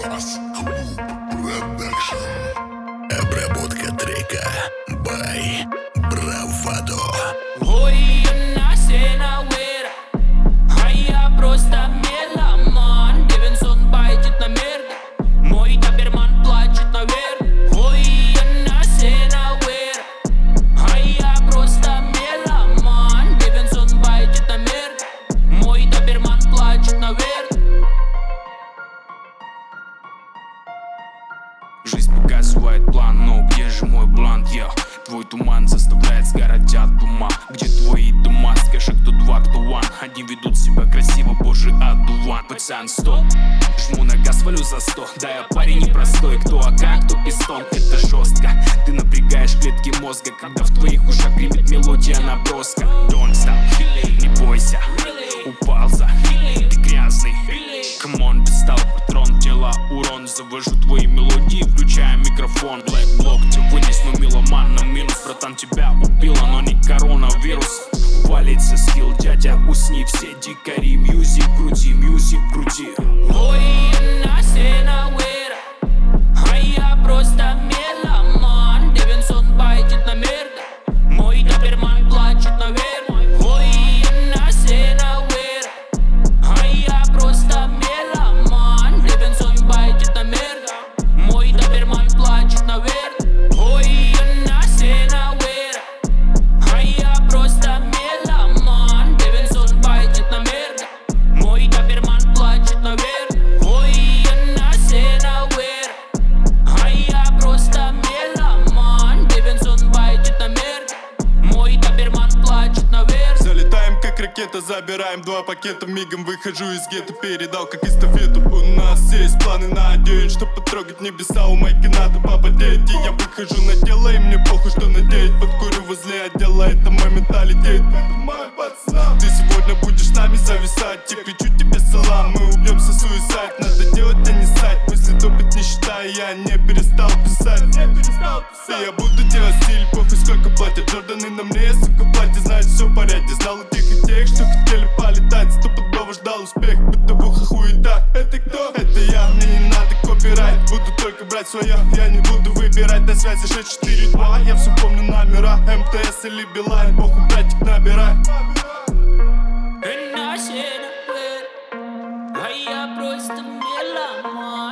Обработка трека by Bravado. Ой, она сенауэра, а я просто меломан. Девинсон байтит на мерда, мой доберман плачет наверх. Ой, она сенауэра, а я просто меломан. Девинсон байтит на мерда, мой доберман плачет наверх. Жизнь показывает план, но где же мой блант, я? Твой туман заставляет сгорать от ума. Где твои дома? Скажи, кто два, кто one. Они ведут себя красиво, боже, одуван. Пацан, стоп, жму на газ, валю за 100. Да, я парень непростой, кто АК, кто пистон. Это жестко, ты напрягаешь клетки мозга, когда в твоих ушах гремит мелодия наброска. Don't stop, не бойся, упал за, ты грязный. Come on, достал патрон, тела урон. Завожу твои мелодии, включая микрофон. Black Block, тебя вынес, но меломан на минус. Братан, тебя убило, но не коронавирус. Валится скилл, дядя, усни, все дикари. Мьюзик крути, мьюзик крути. Ой, она сенауэра, а я просто меломан. Девинсон байтит на мерда, мой доберман плачет наверх. Ой, она сенауэра, а я просто меломан. Девинсон байтит на мерда, мой доберман плачет наверх. Ой, она сенауэра, а я просто меломан. Девинсон байтит на мерда, мой доберман плачет наверх. Ой, она сенауэра, а я просто меломан. Девинсон байтит на мерда, мой доберман плачет наверх. Залетаем как ракета, забираем 2 пакета. Мигом выхожу из гетто, передал как эстафету. У нас есть планы на день, чтоб потрогать небеса. У майки надо попотеть, и я выхожу на дело. И мне похуй, что надеть. Подкурю возле отдела, это мой менталитет. Мой пацан, ты сегодня будешь с нами зависать. Я кричу тебе салам, мы убьемся суицид. Надо делать, а не ссать. Мысли топят, не считая, я не перестал писать. И я буду делать стиль, похуй сколько платят. Джорданы на мне, сука, платье, знает все в порядке. Знал у тех и тех, что хотели полетать. Стопудово ждал успех, бытовуха хуета. Это кто? Это я, мне не надо копирайт. Буду только брать свое, я не буду выбирать. На связи 642, я все помню номера. МТС или Билайн, похуй, братик, набирай. Она сенауэра, а я просто меломан.